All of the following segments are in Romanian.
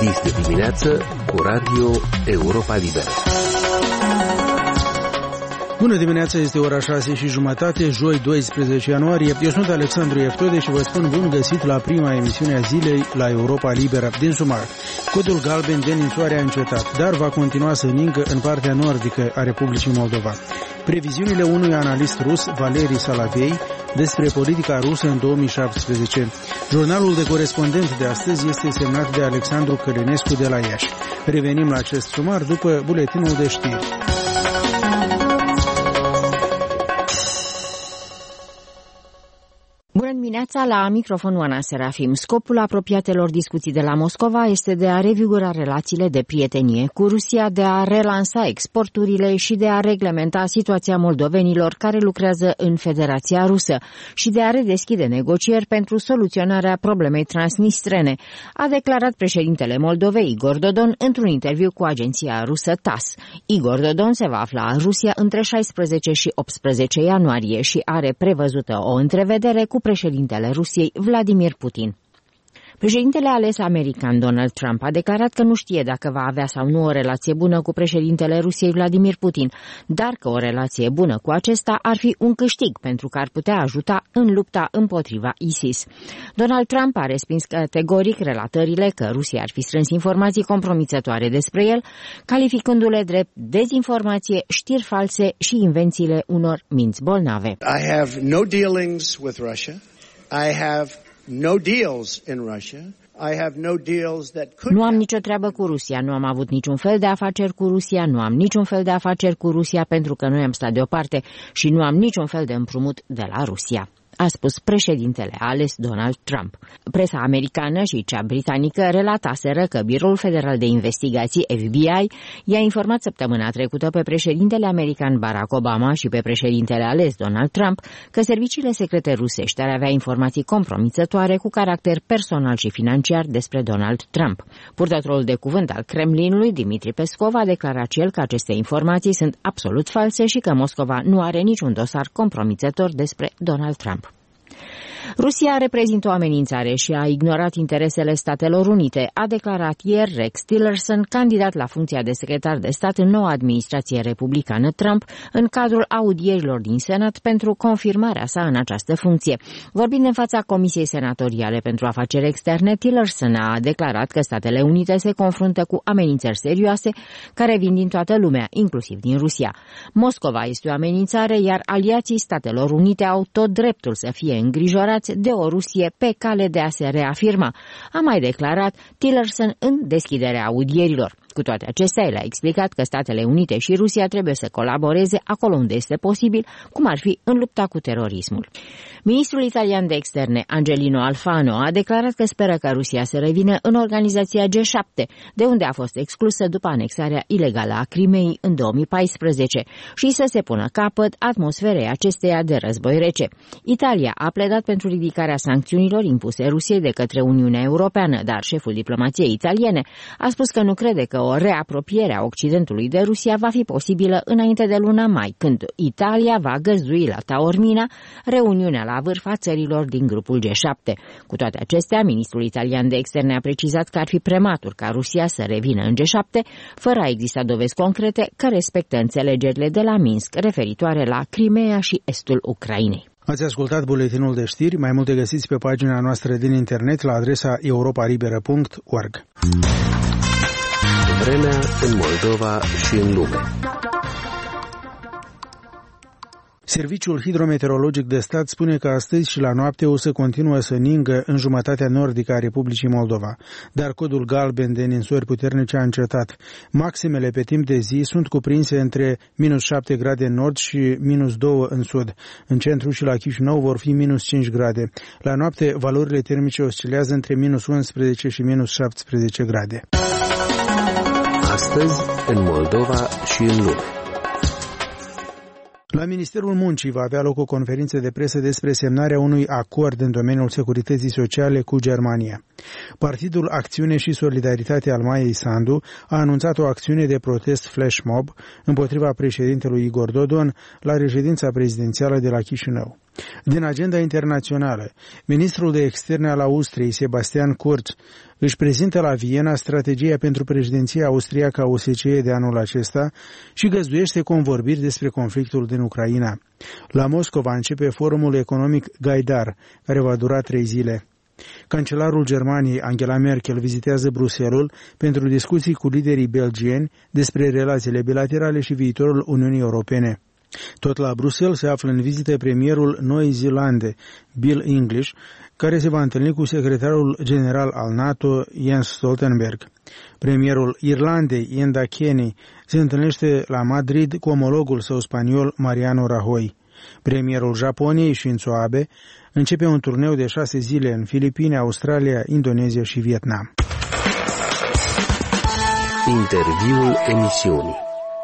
Este dimineață cu Radio Europa Liberă. Bună dimineața, este ora 6:30, joi 12 ianuarie. Eu sunt Alexandru Eftode și vă spun bun găsit la prima emisiune a zilei la Europa Liberă. Din sumar, codul galben de ninsoare a încetat, dar va continua să ningă în partea nordică a Republicii Moldova. Previziunile unui analist rus, Valeri Salavei, despre politica rusă în 2017. Jurnalul de corespondent de astăzi este semnat de Alexandru Călinescu de la Iași. Revenim la acest sumar după buletinul de știri. Bună dimineața, la microfon Oana Serafim. Scopul apropiatelor discuții de la Moscova este de a revigora relațiile de prietenie cu Rusia, de a relansa exporturile și de a reglementa situația moldovenilor care lucrează în Federația Rusă și de a redeschide negocieri pentru soluționarea problemei transnistrene, a declarat președintele Moldovei, Igor Dodon, într-un interviu cu agenția rusă TASS. Igor Dodon se va afla în Rusia între 16 și 18 ianuarie și are prevăzută o întrevedere cu președintele Rusiei, Vladimir Putin. Președintele ales american Donald Trump a declarat că nu știe dacă va avea sau nu o relație bună cu președintele Rusiei Vladimir Putin, dar că o relație bună cu acesta ar fi un câștig pentru că ar putea ajuta în lupta împotriva ISIS. Donald Trump a respins categoric relatările că Rusia ar fi strâns informații compromițătoare despre el, calificându-le drept dezinformație, știri false și invențiile unor minți bolnave. I have no dealings with Russia. I have no deals in Russia. I have no deals that could. Nu am nicio treabă cu Rusia, nu am avut niciun fel de afaceri cu Rusia, nu am niciun fel de afaceri cu Rusia pentru că noi am stat deoparte și nu am niciun fel de împrumut de la Rusia, a spus președintele ales Donald Trump. Presa americană și cea britanică relataseră că Biroul Federal de Investigații, FBI, i-a informat săptămâna trecută pe președintele american Barack Obama și pe președintele ales Donald Trump că serviciile secrete rusești ar avea informații compromițătoare cu caracter personal și financiar despre Donald Trump. Purtătorul de cuvânt al Kremlinului, Dmitri Peskov, a declarat el că aceste informații sunt absolut false și că Moscova nu are niciun dosar compromițător despre Donald Trump. Rusia reprezintă o amenințare și a ignorat interesele Statelor Unite, a declarat ieri Rex Tillerson, candidat la funcția de secretar de stat în noua administrație republicană Trump, în cadrul audierilor din Senat pentru confirmarea sa în această funcție. Vorbind în fața Comisiei Senatoriale pentru Afaceri Externe, Tillerson a declarat că Statele Unite se confruntă cu amenințări serioase care vin din toată lumea, inclusiv din Rusia. Moscova este o amenințare, iar aliații Statelor Unite au tot dreptul să fie îngrijorați de o Rusie pe cale de a se reafirma, a mai declarat Tillerson în deschiderea audierilor. Cu toate acestea, el a explicat că Statele Unite și Rusia trebuie să colaboreze acolo unde este posibil, cum ar fi în lupta cu terorismul. Ministrul italian de externe, Angelino Alfano, a declarat că speră că Rusia să revină în organizația G7, de unde a fost exclusă după anexarea ilegală a Crimeei în 2014, și să se pună capăt atmosferei acesteia de război rece. Italia a pledat pentru ridicarea sancțiunilor impuse Rusiei de către Uniunea Europeană, dar șeful diplomației italiene a spus că nu crede că o reapropiere a Occidentului de Rusia va fi posibilă înainte de luna mai, când Italia va găzdui la Taormina reuniunea la vârf a țărilor din grupul G7. Cu toate acestea, ministrul italian de externe a precizat că ar fi prematur ca Rusia să revină în G7, fără a exista dovezi concrete că respectă înțelegerile de la Minsk referitoare la Crimea și estul Ucrainei. Ați ascultat buletinul de știri, mai multe găsiți pe pagina noastră din internet la adresa europalibera.org. Vremea în Moldova și în lume. Serviciul hidrometeorologic de stat spune că astăzi și la noapte o să continuă să ningă în jumătatea nordică a Republicii Moldova, dar codul galben de ninsori puternice a încetat. Maximele pe timp de zi sunt cuprinse între -7 grade în nord și -2 în sud. În centru și la Chișinău vor fi -5 grade. La noapte, valorile termice oscilează între -11 și -17 grade. Astăzi, în Moldova și în lume. La Ministerul Muncii va avea loc o conferință de presă despre semnarea unui acord în domeniul securității sociale cu Germania. Partidul Acțiune și Solidaritate al Maiei Sandu a anunțat o acțiune de protest flash mob împotriva președintelui Igor Dodon la reședința prezidențială de la Chișinău. Din agenda internațională, ministrul de externe al Austriei, Sebastian Kurz, își prezintă la Viena strategia pentru președinția austriacă a OSCE de anul acesta și găzduiește convorbiri despre conflictul din Ucraina. La Moscova începe forumul economic Gaidar, care va dura 3 zile. Cancelarul Germaniei, Angela Merkel, vizitează Bruxelles pentru discuții cu liderii belgieni despre relațiile bilaterale și viitorul Uniunii Europene. Tot la Bruxelles se află în vizită premierul Noii Zeelande, Bill English, care se va întâlni cu secretarul general al NATO, Jens Stoltenberg. Premierul Irlandei, Enda Kenny, se întâlnește la Madrid cu omologul său spaniol, Mariano Rajoy. Premierul Japoniei, Shinzo Abe, începe un turneu de 6 zile în Filipine, Australia, Indonezia și Vietnam. Interviul emisiunii.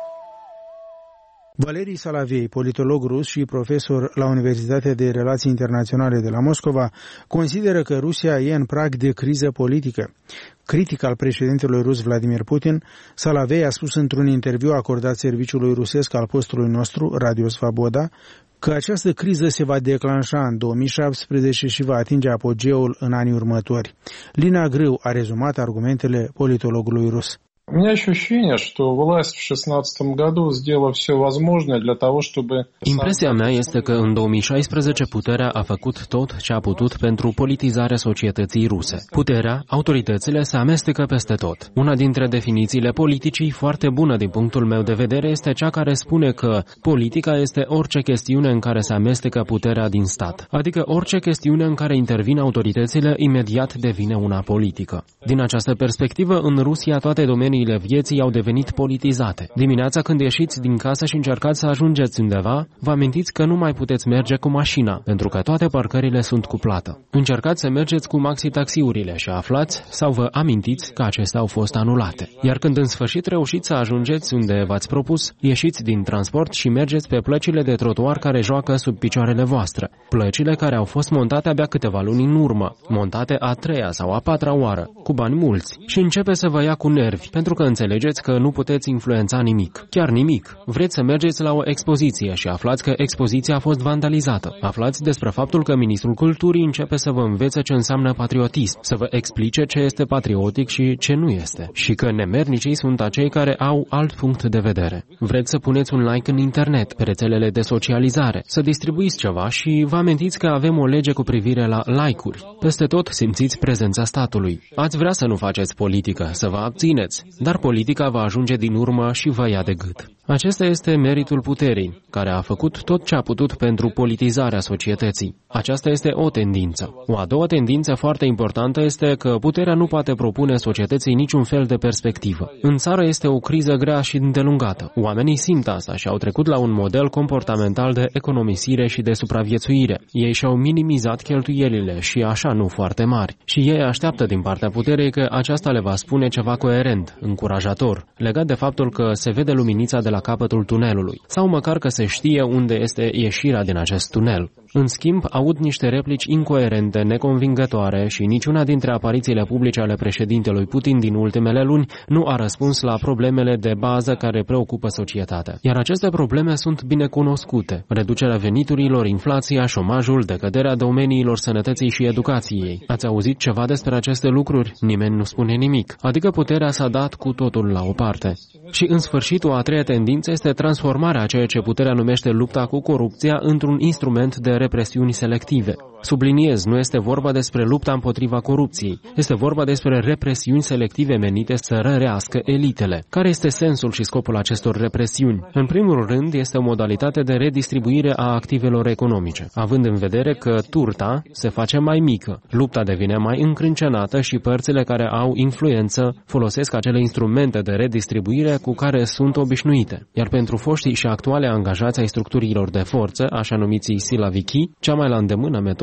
Valerii Salavei, politolog rus și profesor la Universitatea de Relații Internaționale de la Moscova, consideră că Rusia e în prag de criză politică. Critic al președintelui rus Vladimir Putin, Salavei a spus într-un interviu acordat serviciului rusesc al postului nostru, Radio Svaboda, că această criză se va declanșa în 2017 și va atinge apogeul în anii următori. Lina Grâu a rezumat argumentele politologului rus. У меня ощущение, что власть в 2016 году сделала все возможное для того, чтобы... Impresia mea este că în 2016 puterea a făcut tot ce a putut pentru politizarea societății ruse. Puterea, autoritățile se amestecă peste tot. Una dintre definițiile politicii foarte bună din punctul meu de vedere este cea care spune că politica este orice chestiune în care se amestecă puterea din stat. Adică orice chestiune în care intervin autoritățile imediat devine una politică. Din această perspectivă, în Rusia toate domeniile vieții au devenit politizate. Dimineața când ieșiți din casă și încercați să ajungeți undeva, vă amintiți că nu mai puteți merge cu mașina, pentru că toate parcările sunt cu plată. Încercați să mergeți cu maxi-taxiurile și aflați sau vă amintiți că acestea au fost anulate. Iar când în sfârșit reușiți să ajungeți unde v-ați propus, ieșiți din transport și mergeți pe plăcile de trotuar care joacă sub picioarele voastre. Plăcile care au fost montate abia câteva luni în urmă, montate a 3-a sau a 4-a oară, cu bani mulți, și începe să vă ia cu nervi, pentru că înțelegeți că nu puteți influența nimic. Chiar nimic. Vreți să mergeți la o expoziție și aflați că expoziția a fost vandalizată. Aflați despre faptul că ministrul culturii începe să vă învețe ce înseamnă patriotism, să vă explice ce este patriotic și ce nu este, și că nemernicii sunt acei care au alt punct de vedere. Vreți să puneți un like în internet, pe rețelele de socializare, să distribuiți ceva și vă amintiți că avem o lege cu privire la like-uri. Peste tot simțiți prezența statului. Ați vrea să nu faceți politică, să vă abțineți, dar politica va ajunge din urmă și vă ia de gât. Acesta este meritul puterii, care a făcut tot ce a putut pentru politizarea societății. Aceasta este o tendință. O a doua tendință foarte importantă este că puterea nu poate propune societății niciun fel de perspectivă. În țară este o criză grea și îndelungată. Oamenii simt asta și au trecut la un model comportamental de economisire și de supraviețuire. Ei și-au minimizat cheltuielile și așa nu foarte mari. Și ei așteaptă din partea puterei că aceasta le va spune ceva coerent, încurajator, legat de faptul că se vede luminița de la capătul tunelului, sau măcar că se știe unde este ieșirea din acest tunel. În schimb, aud niște replici incoerente, neconvingătoare și niciuna dintre aparițiile publice ale președintelui Putin din ultimele luni nu a răspuns la problemele de bază care preocupă societatea. Iar aceste probleme sunt bine cunoscute: reducerea veniturilor, inflația, șomajul, decăderea domeniilor sănătății și educației. Ați auzit ceva despre aceste lucruri? Nimeni nu spune nimic. Adică puterea s-a dat cu totul la o parte. Și în sfârșit, o a treia tendință este transformarea a ceea ce puterea numește lupta cu corupția într-un instrument de represiuni selective. Subliniez, nu este vorba despre lupta împotriva corupției, este vorba despre represiuni selective menite să rărească elitele. Care este sensul și scopul acestor represiuni? În primul rând, este o modalitate de redistribuire a activelor economice, având în vedere că turta se face mai mică, lupta devine mai încrâncenată și părțile care au influență folosesc acele instrumente de redistribuire cu care sunt obișnuite. Iar pentru foștii și actuale angajați ai structurilor de forță, așa numiții silavichi, cea mai la îndemână metodă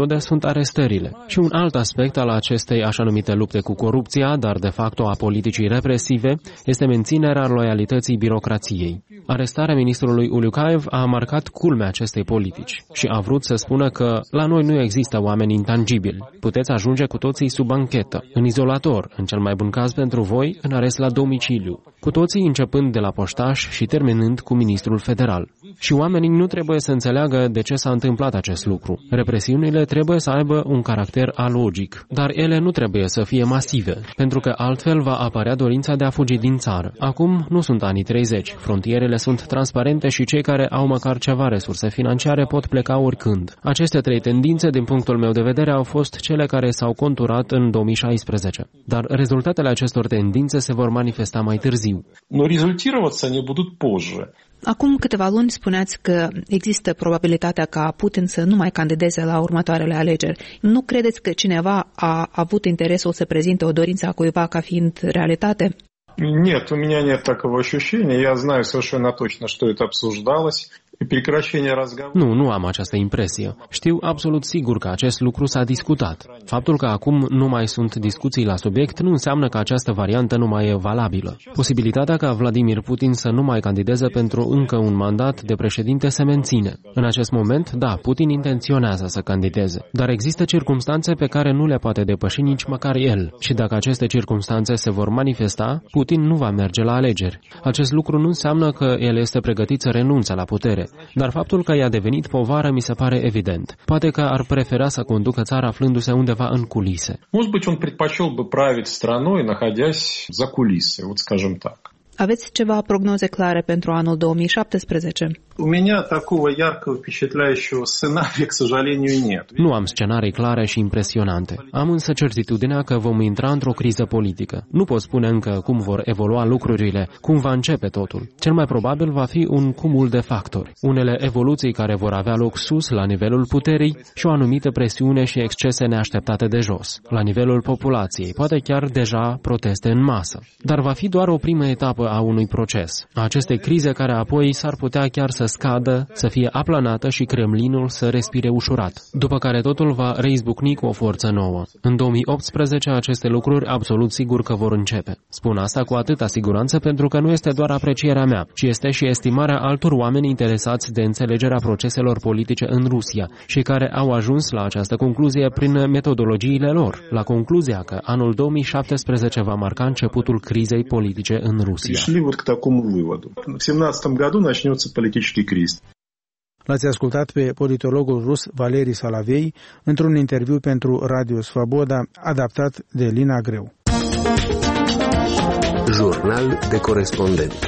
metode sunt arestările. Și un alt aspect al acestei așa numite lupte cu corupția, dar de facto a politicii represive, este menținerea loialității birocrației. Arestarea ministrului Uliucaev a marcat culmea acestei politici și a vrut să spună că la noi nu există oameni intangibili. Puteți ajunge cu toții sub anchetă, în izolator, în cel mai bun caz pentru voi, în arest la domiciliu, cu toții începând de la poștaș și terminând cu ministrul federal. Și oamenii nu trebuie să înțeleagă de ce s-a întâmplat acest lucru. Represiunile trebuie să aibă un caracter alogic, dar ele nu trebuie să fie masive, pentru că altfel va apărea dorința de a fugi din țară. Acum nu sunt anii 30, frontierele sunt transparente și cei care au măcar ceva resurse financiare pot pleca oricând. Aceste trei tendințe, din punctul meu de vedere, au fost cele care s-au conturat în 2016. Dar rezultatele acestor tendințe se vor manifesta mai târziu. Но результироваться они будут позже. Acum câteva luni spuneați că există probabilitatea ca Putin să nu mai candideze la următoarele alegeri. Nu credeți că cineva a avut interesul să prezinte o dorință a cuiva ca fiind realitate? Нет, у меня нет такого ощущения. Я знаю совершенно точно, что это обсуждалось. Nu am această impresie. Știu absolut sigur că acest lucru s-a discutat. Faptul că acum nu mai sunt discuții la subiect nu înseamnă că această variantă nu mai e valabilă. Posibilitatea ca Vladimir Putin să nu mai candideze pentru încă un mandat de președinte se menține. În acest moment, da, Putin intenționează să candideze, dar există circumstanțe pe care nu le poate depăși nici măcar el. Și dacă aceste circumstanțe se vor manifesta, Putin nu va merge la alegeri. Acest lucru nu înseamnă că el este pregătit să renunțe la putere. Dar faptul că i-a devenit povară mi se pare evident. Poate că ar prefera să conducă țara aflându-se undeva în culise. Может быть, он предпочел бы править страной, находясь за кулисой, вот скажем так. Aveți ceva prognoze clare pentru anul 2017? У меня такого яркого, впечатляющего сценария, к сожалению, нет. Nu am scenarii clare și impresionante. Am însă certitudinea că vom intra într-o criză politică. Nu pot spune încă cum vor evolua lucrurile, cum va începe totul. Cel mai probabil va fi un cumul de factori. Unele evoluții care vor avea loc sus, la nivelul puterii, și o anumită presiune și excese neașteptate de jos, la nivelul populației, poate chiar deja proteste în masă. Dar va fi doar o primă etapă a unui proces. Aceste crize care apoi s-ar putea chiar să scadă, să fie aplanată și Kremlinul să respire ușurat, după care totul va reizbucni cu o forță nouă. În 2018 aceste lucruri absolut sigur că vor începe. Spun asta cu atâta siguranță pentru că nu este doar aprecierea mea, ci este și estimarea altor oameni interesați de înțelegerea proceselor politice în Rusia și care au ajuns la această concluzie prin metodologiile lor, la concluzia că anul 2017 va marca începutul crizei politice în Rusia. Пришли вот к такому выводу. В 2017 году начнется политический кризис. L-ați ascultat pe politologul rus Valeri Salavei într-un interviu pentru Radio Svoboda, adaptat de Lina Greu. Jurnal de corespondent.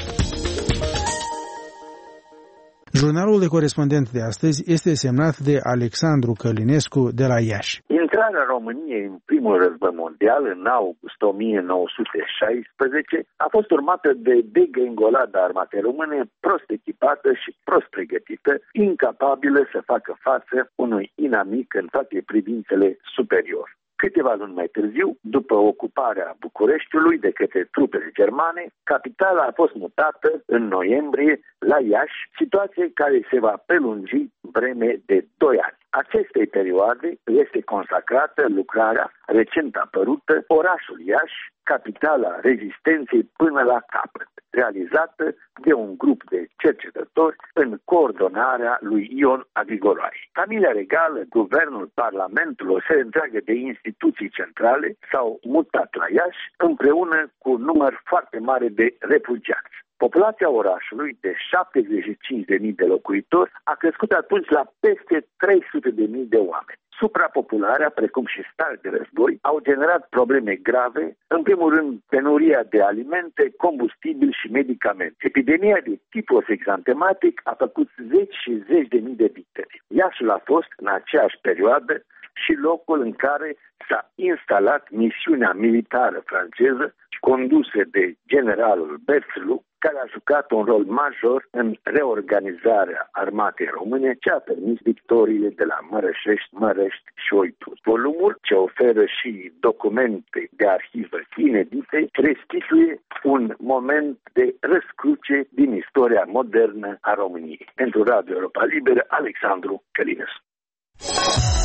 Jurnalul de corespondent de astăzi este semnat de Alexandru Călinescu de la Iași. Intrarea României în primul război mondial în august 1916 a fost urmată de degringolada armatei române prost echipată și prost pregătită, incapabilă să facă față unui inamic în toate privințele superior. Câteva luni mai târziu, după ocuparea Bucureștiului de către trupele germane, capitala a fost mutată în noiembrie la Iași, situație care se va prelungi vreme de 2 ani. Acestei perioade este consacrată lucrarea recent apărută Orașul Iași, capitala rezistenței până la capăt, realizată de un grup de cercetători în coordonarea lui Ion Agrigoroi. Familia regală, guvernul, parlamentul, o serie întreagă de instituții centrale s-au mutat la Iași împreună cu un număr foarte mare de refugiați. Populația orașului de 75.000 de locuitori a crescut atunci la peste 300.000 de oameni. Suprapopularea, precum și starea de război, au generat probleme grave, în primul rând penuria de alimente, combustibil și medicamente. Epidemia de tifos exantematic a făcut zeci și zeci de mii de victime. Iașul a fost, în aceeași perioadă, și locul în care s-a instalat misiunea militară franceză condusă de generalul Berthelou, care a jucat un rol major în reorganizarea armatei române, ce a permis victoriile de la Mărășești, Mărești și Oituri. Volumul, ce oferă și documente de arhivă inedite, restituie un moment de răscruce din istoria modernă a României. Pentru Radio Europa Liberă, Alexandru Călinescu.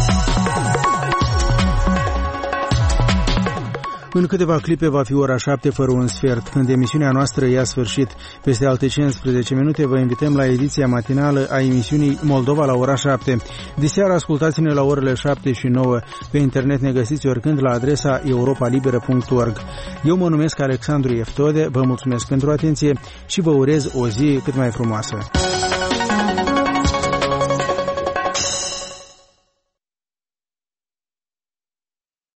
În câteva clipe va fi ora 7 fără un sfert. Când emisiunea noastră ia sfârșit, peste alte 15 minute vă invităm la ediția matinală a emisiunii Moldova la ora 7. Diseară ascultați-ne la orele 7 și 9. Pe internet ne găsiți oricând la adresa europalibera.org. Eu mă numesc Alexandru Eftode, vă mulțumesc pentru atenție și vă urez o zi cât mai frumoasă.